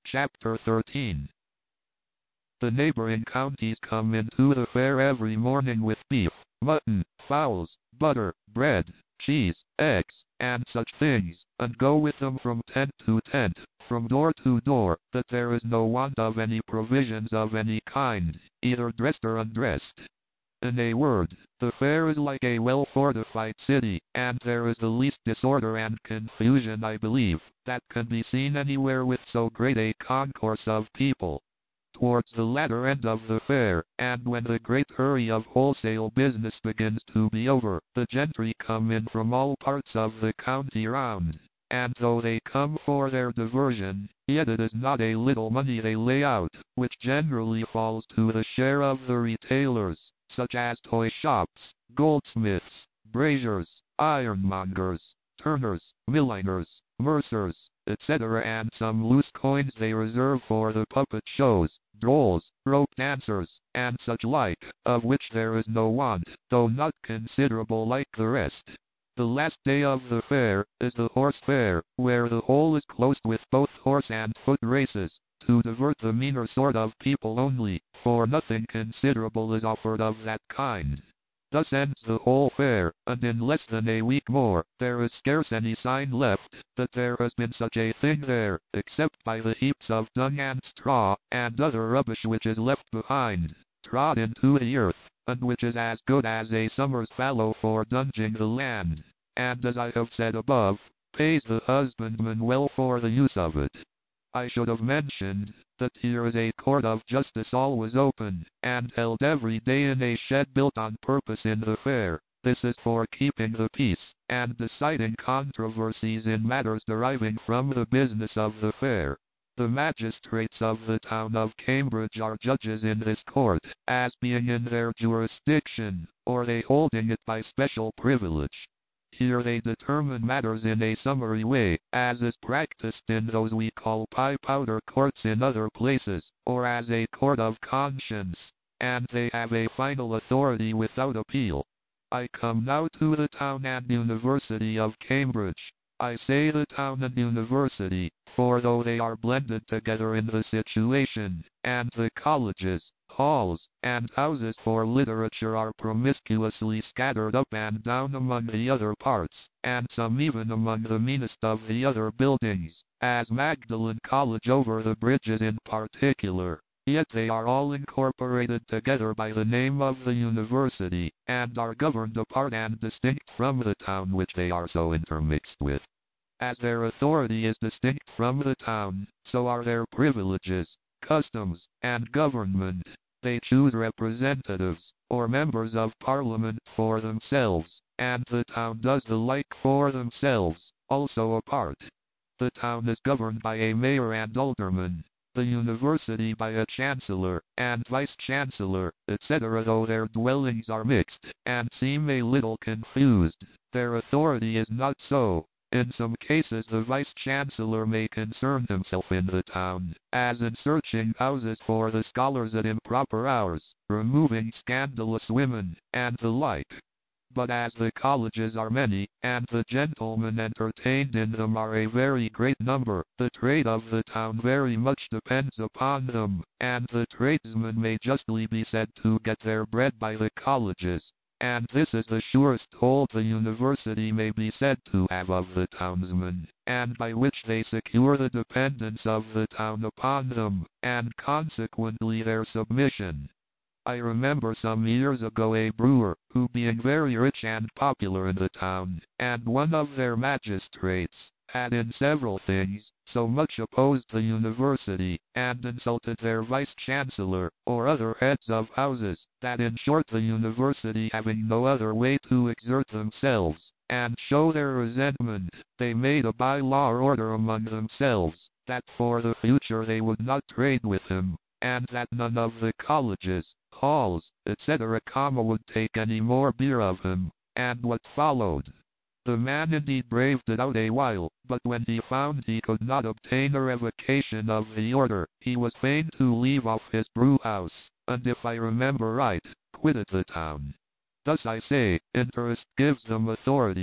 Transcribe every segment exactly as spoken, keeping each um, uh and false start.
Chapter thirteen. The neighboring counties come into the fair every morning with beef, mutton, fowls, butter, bread, cheese, eggs, and such things, and go with them from tent to tent, from door to door, that there is no want of any provisions of any kind, either dressed or undressed. In a word, the fair is like a well-fortified city, and there is the least disorder and confusion, I believe, that can be seen anywhere with so great a concourse of people. Towards the latter end of the fair, and when the great hurry of wholesale business begins to be over, the gentry come in from all parts of the county round, and though they come for their diversion, yet it is not a little money they lay out, which generally falls to the share of the retailers, such as toy shops, goldsmiths, braziers, ironmongers, turners, milliners, mercers, et cetera, and some loose coins they reserve for the puppet shows, drolls, rope dancers, and such like, of which there is no want, though not considerable like the rest. The last day of the fair is the horse fair, where the whole is closed with both horse and foot races, to divert the meaner sort of people only, for nothing considerable is offered of that kind. Thus ends the whole fair, and in less than a week more, there is scarce any sign left that there has been such a thing there, except by the heaps of dung and straw, and other rubbish which is left behind, trod into the earth, and which is as good as a summer's fallow for dunging the land, and as I have said above, pays the husbandman well for the use of it. I should have mentioned that here is a court of justice always open, and held every day in a shed built on purpose in the fair. This is for keeping the peace, and deciding controversies in matters deriving from the business of the fair. The magistrates of the town of Cambridge are judges in this court, as being in their jurisdiction, or they holding it by special privilege. Here they determine matters in a summary way, as is practiced in those we call pie-powder courts in other places, or as a court of conscience, and they have a final authority without appeal. I come now to the town and university of Cambridge. I say the town and university, for though they are blended together in the situation, and the colleges, halls, and houses for literature are promiscuously scattered up and down among the other parts, and some even among the meanest of the other buildings, as Magdalen College over the bridges in particular, yet they are all incorporated together by the name of the university, and are governed apart and distinct from the town which they are so intermixed with. As their authority is distinct from the town, so are their privileges, customs, and government. They choose representatives, or members of parliament for themselves, and the town does the like for themselves, also apart. The town is governed by a mayor and alderman, the university by a chancellor, and vice-chancellor, et cetera. Though their dwellings are mixed, and seem a little confused, their authority is not so. In some cases the vice-chancellor may concern himself in the town, as in searching houses for the scholars at improper hours, removing scandalous women, and the like. But as the colleges are many, and the gentlemen entertained in them are a very great number, the trade of the town very much depends upon them, and the tradesmen may justly be said to get their bread by the colleges. And this is the surest hold the university may be said to have of the townsmen, and by which they secure the dependence of the town upon them, and consequently their submission. I remember some years ago a brewer, who being very rich and popular in the town, and one of their magistrates, had in several things so much opposed the university, and insulted their vice-chancellor, or other heads of houses, that in short the university having no other way to exert themselves, and show their resentment, they made a by-law order among themselves, that for the future they would not trade with him, and that none of the colleges, halls, et cetera, would take any more beer of him. And what followed? The man indeed braved it out a while, but when he found he could not obtain a revocation of the order, he was fain to leave off his brew-house, and if I remember right, quitted the town. Thus I say, interest gives them authority,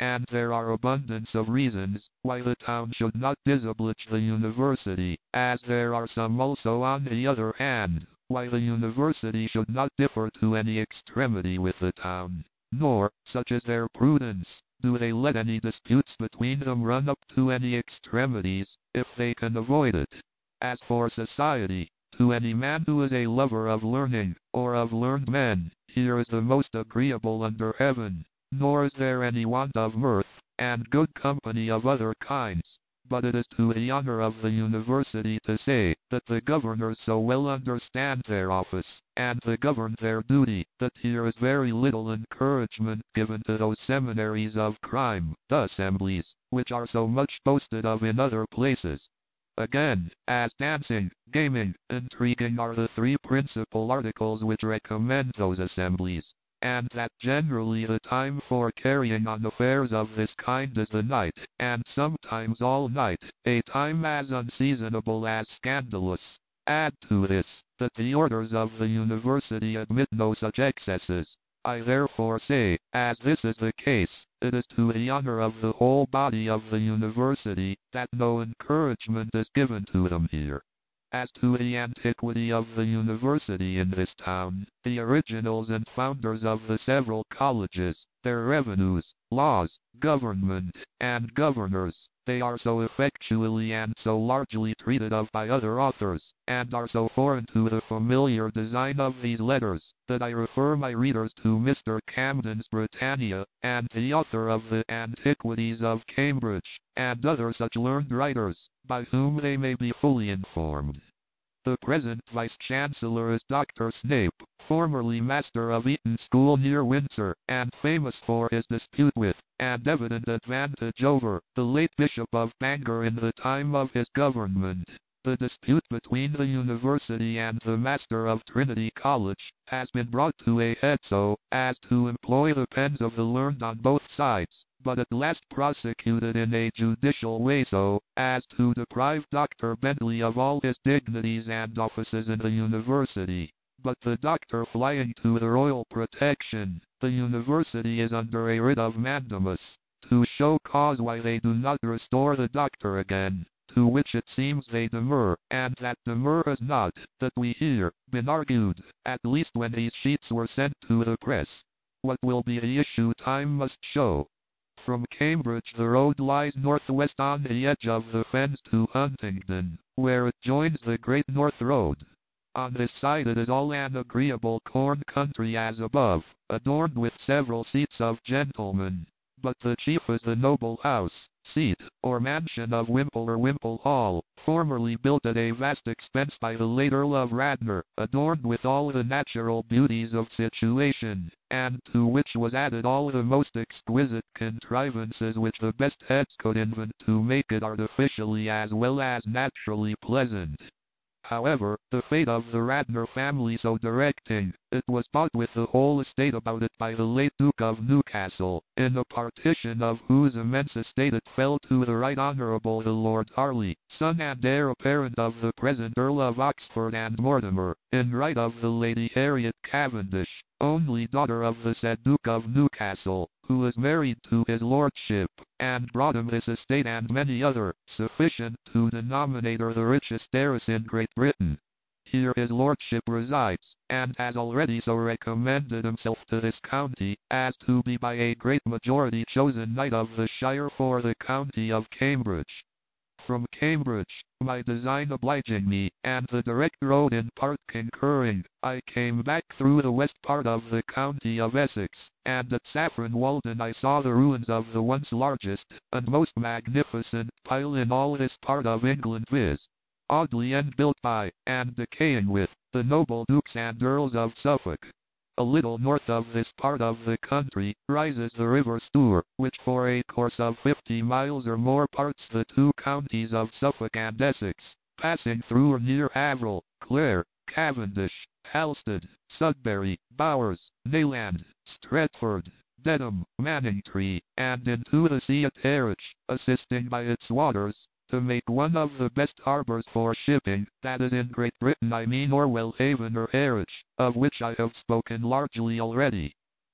and there are abundance of reasons why the town should not disoblige the university, as there are some also on the other hand, why the university should not differ to any extremity with the town, nor, such is their prudence, do they let any disputes between them run up to any extremities, if they can avoid it. As for society, to any man who is a lover of learning, or of learned men, here is the most agreeable under heaven, nor is there any want of mirth, and good company of other kinds. But it is to the honor of the university to say, that the governors so well understand their office, and to govern their duty, that here is very little encouragement given to those seminaries of crime, the assemblies, which are so much boasted of in other places. Again, as dancing, gaming, intriguing are the three principal articles which recommend those assemblies, and that generally the time for carrying on affairs of this kind is the night, and sometimes all night, a time as unseasonable as scandalous. Add to this, that the orders of the university admit no such excesses. I therefore say, as this is the case, it is to the honor of the whole body of the university, that no encouragement is given to them here. As to the antiquity of the university in this town, the originals and founders of the several colleges, their revenues, laws, government, and governors, they are so effectually and so largely treated of by other authors, and are so foreign to the familiar design of these letters, that I refer my readers to Mister Camden's Britannia, and the author of the Antiquities of Cambridge, and other such learned writers, by whom they may be fully informed. The present Vice-Chancellor is Doctor Snape, formerly Master of Eton School near Windsor, and famous for his dispute with, and evident advantage over, the late Bishop of Bangor in the time of his government. The dispute between the University and the Master of Trinity College has been brought to a head so as to employ the pens of the learned on both sides, but at last prosecuted in a judicial way so as to deprive Doctor Bentley of all his dignities and offices in the University. But the doctor flying to the royal protection, the University is under a writ of mandamus, to show cause why they do not restore the doctor again. To which it seems they demur, and that demur has not, that we hear, been argued, at least when these sheets were sent to the press. What will be the issue time must show. From Cambridge the road lies northwest on the edge of the fens to Huntingdon, where it joins the Great North Road. On this side it is all an agreeable corn country as above, adorned with several seats of gentlemen. But the chief is the noble house, seat, or mansion of Wimpole or Wimpole Hall, formerly built at a vast expense by the late Earl of Radnor, adorned with all the natural beauties of situation, and to which was added all the most exquisite contrivances which the best heads could invent to make it artificially as well as naturally pleasant. However, the fate of the Radnor family so directing, it was bought with the whole estate about it by the late Duke of Newcastle, in a partition of whose immense estate it fell to the Right Honourable the Lord Harley, son and heir apparent of the present Earl of Oxford and Mortimer, in right of the Lady Harriet Cavendish, only daughter of the said Duke of Newcastle, who is married to his lordship, and brought him this estate and many other, sufficient to denominate her the richest heiress in Great Britain. Here his lordship resides, and has already so recommended himself to this county, as to be by a great majority chosen knight of the shire for the county of Cambridge. From Cambridge, my design obliging me, and the direct road in part concurring, I came back through the west part of the county of Essex, and at Saffron Walden I saw the ruins of the once largest, and most magnificent, pile in all this part of England, viz. Audley End, built by, and decaying with, the noble dukes and earls of Suffolk. A little north of this part of the country, rises the river Stour, which for a course of fifty miles or more parts the two counties of Suffolk and Essex, passing through or near Haverhill, Clare, Cavendish, Halstead, Sudbury, Bowers, Nayland, Stretford, Dedham, Manningtree, and into the sea at Harwich, assisting by its waters, to make one of the best harbours for shipping, that is in Great Britain, I mean Orwell Haven or Harwich, of which I have spoken largely already.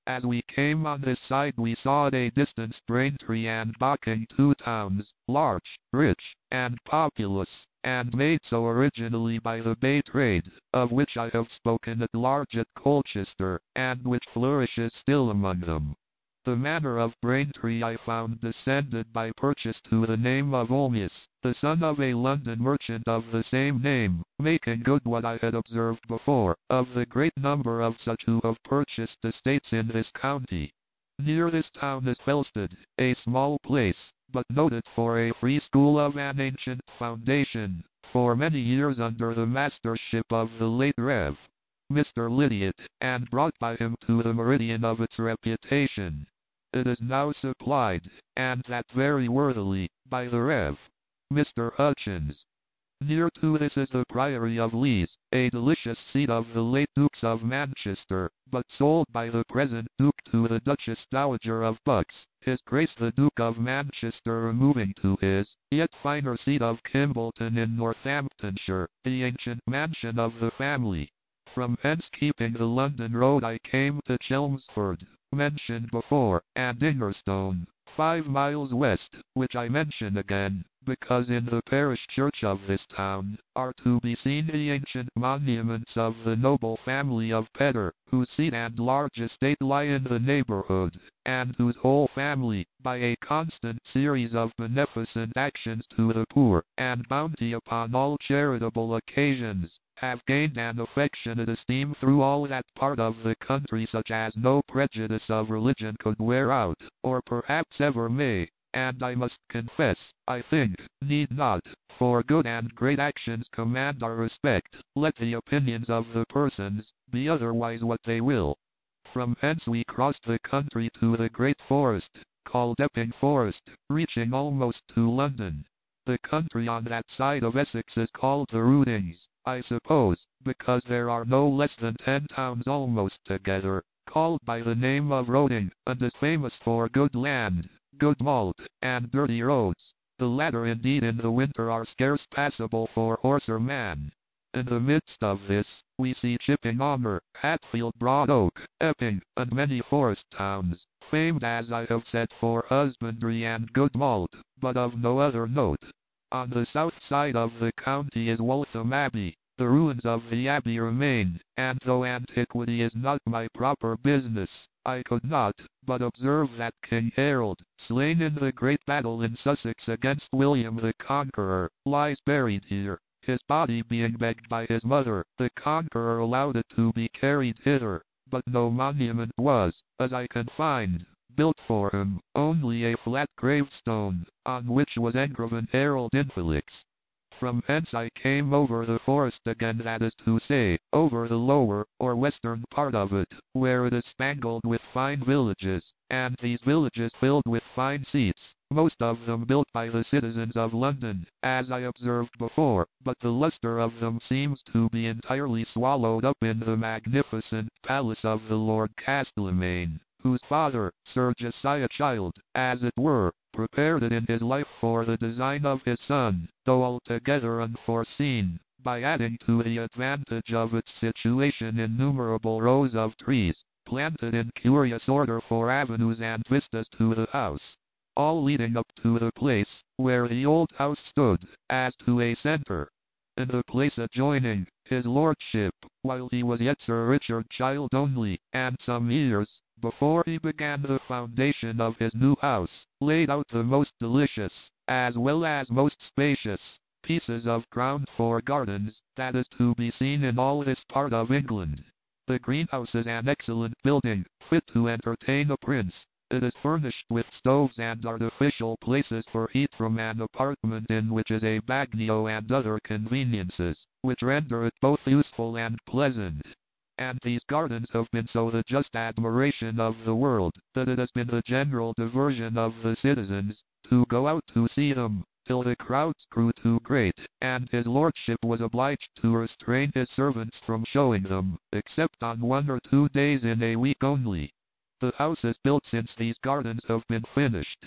As we came on this side we saw at a distance Braintree and Barking, two towns, large, rich, and populous, and made so originally by the Bay trade, of which I have spoken at large at Colchester, and which flourishes still among them. The manor of Braintree I found descended by purchase to the name of Olmius, the son of a London merchant of the same name, making good what I had observed before, of the great number of such who have purchased estates in this county. Near this town is Felsted, a small place, but noted for a free school of an ancient foundation, for many years under the mastership of the late Rev. Mister Lydiot, and brought by him to the meridian of its reputation. It is now supplied, and that very worthily, by the Rev. Mister Hutchins. Near to this is the Priory of Lees, a delicious seat of the late Dukes of Manchester, but sold by the present Duke to the Duchess Dowager of Bucks, his Grace the Duke of Manchester removing to his yet finer seat of Kimbleton in Northamptonshire, the ancient mansion of the family. From hence, keeping the London road, I came to Chelmsford, mentioned before, and Ingerstone, five miles west, which I mention again, because in the parish church of this town are to be seen the ancient monuments of the noble family of Pedder, whose seat and large estate lie in the neighborhood, and whose whole family, by a constant series of beneficent actions to the poor, and bounty upon all charitable occasions, have gained an affectionate esteem through all that part of the country such as no prejudice of religion could wear out, or perhaps ever may, and I must confess, I think, need not, for good and great actions command our respect, let the opinions of the persons be otherwise what they will. From hence we crossed the country to the great forest, called Epping Forest, reaching almost to London. The country on that side of Essex is called the Rootings, I suppose, because there are no less than ten towns almost together, called by the name of Roding, and is famous for good land, good malt, and dirty roads. The latter indeed in the winter are scarce passable for horse or man. In the midst of this, we see Chipping Honour, Hatfield, Broad Oak, Epping, and many forest towns, famed as I have said for husbandry and good malt, but of no other note. On the south side of the county is Waltham Abbey. The ruins of the abbey remain, and though antiquity is not my proper business, I could not but observe that King Harold, slain in the great battle in Sussex against William the Conqueror, lies buried here. His body being begged by his mother, the Conqueror allowed it to be carried hither, but no monument was, as I can find, built for him, only a flat gravestone, on which was engraven Harold Infelix. From hence I came over the forest again, that is to say, over the lower, or western part of it, where it is spangled with fine villages, and these villages filled with fine seats, most of them built by the citizens of London, as I observed before, but the lustre of them seems to be entirely swallowed up in the magnificent palace of the Lord Castlemaine, whose father, Sir Josiah Child, as it were, prepared it in his life for the design of his son, though altogether unforeseen, by adding to the advantage of its situation innumerable rows of trees, planted in curious order for avenues and vistas to the house, all leading up to the place where the old house stood, as to a centre. In the place adjoining, his lordship, while he was yet Sir Richard Child only, and some years before he began the foundation of his new house, laid out the most delicious, as well as most spacious, pieces of ground for gardens, that is to be seen in all this part of England. The greenhouse is an excellent building, fit to entertain a prince. It is furnished with stoves and artificial places for heat from an apartment in which is a bagnio and other conveniences, which render it both useful and pleasant. And these gardens have been so the just admiration of the world, that it has been the general diversion of the citizens, to go out to see them, till the crowds grew too great, and his lordship was obliged to restrain his servants from showing them, except on one or two days in a week only. The house is built since these gardens have been finished.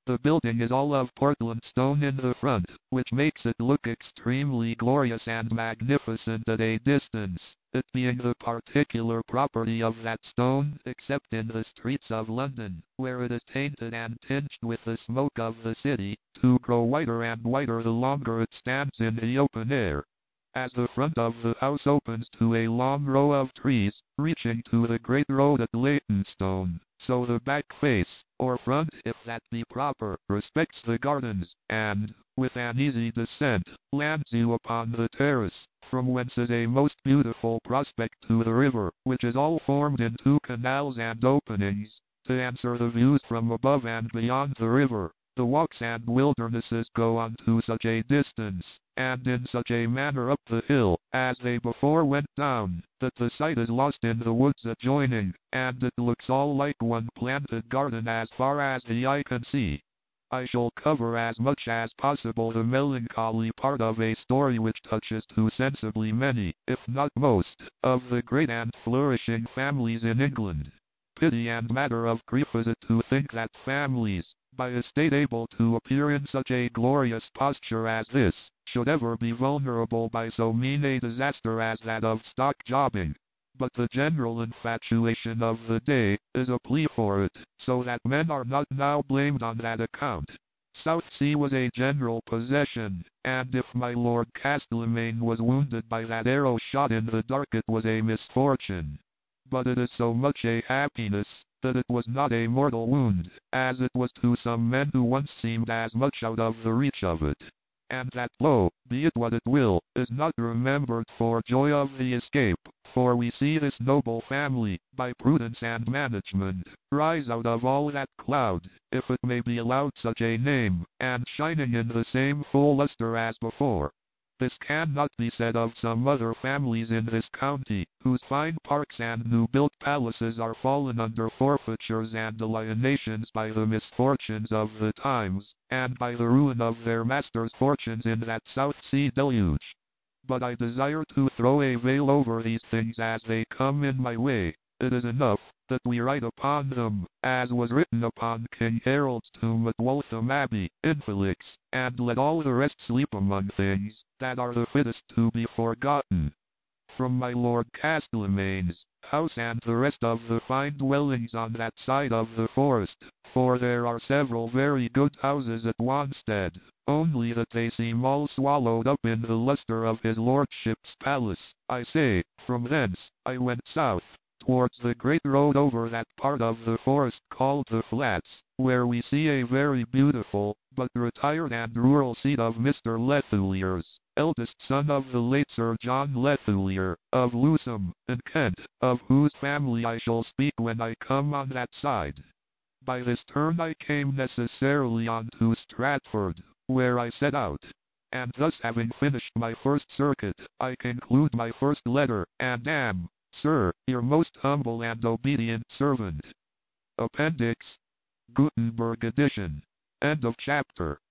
The building is all of Portland stone in the front, which makes it look extremely glorious and magnificent at a distance, it being the particular property of that stone, except in the streets of London, where it is tainted and tinged with the smoke of the city, to grow whiter and whiter the longer it stands in the open air. As the front of the house opens to a long row of trees, reaching to the great road at Leytonstone, so the back face, or front if that be proper, respects the gardens, and, with an easy descent, lands you upon the terrace, from whence is a most beautiful prospect to the river, which is all formed into canals and openings, to answer the views from above and beyond the river. The walks and wildernesses go on to such a distance, and in such a manner up the hill, as they before went down, that the sight is lost in the woods adjoining, and it looks all like one planted garden as far as the eye can see. I shall cover as much as possible the melancholy part of a story which touches too sensibly many, if not most, of the great and flourishing families in England. Pity and matter of grief is it to think that families, by a state able to appear in such a glorious posture as this, should ever be vulnerable by so mean a disaster as that of stock jobbing. But the general infatuation of the day is a plea for it, so that men are not now blamed on that account. Southsea was a general possession, and if my Lord Castlemaine was wounded by that arrow shot in the dark it was a misfortune. But it is so much a happiness, that it was not a mortal wound, as it was to some men who once seemed as much out of the reach of it. And that blow, be it what it will, is not remembered for joy of the escape, for we see this noble family, by prudence and management, rise out of all that cloud, if it may be allowed such a name, and shining in the same full lustre as before. This cannot be said of some other families in this county, whose fine parks and new-built palaces are fallen under forfeitures and alienations by the misfortunes of the times, and by the ruin of their masters' fortunes in that South Sea deluge. But I desire to throw a veil over these things as they come in my way. It is enough that we write upon them, as was written upon King Harold's tomb at Waltham Abbey, Infelix, and let all the rest sleep among things that are the fittest to be forgotten. From my Lord Castlemaine's house and the rest of the fine dwellings on that side of the forest, for there are several very good houses at Wanstead, only that they seem all swallowed up in the lustre of his lordship's palace. I say, from thence, I went south, towards the great road over that part of the forest called the Flats, where we see a very beautiful, but retired and rural seat of Mister Lethulier's, eldest son of the late Sir John Lethulier, of Lewsham, in Kent, of whose family I shall speak when I come on that side. By this turn I came necessarily on to Stratford, where I set out. And thus having finished my first circuit, I conclude my first letter, and am, Sir, your most humble and obedient servant. Appendix. Gutenberg edition. End of chapter.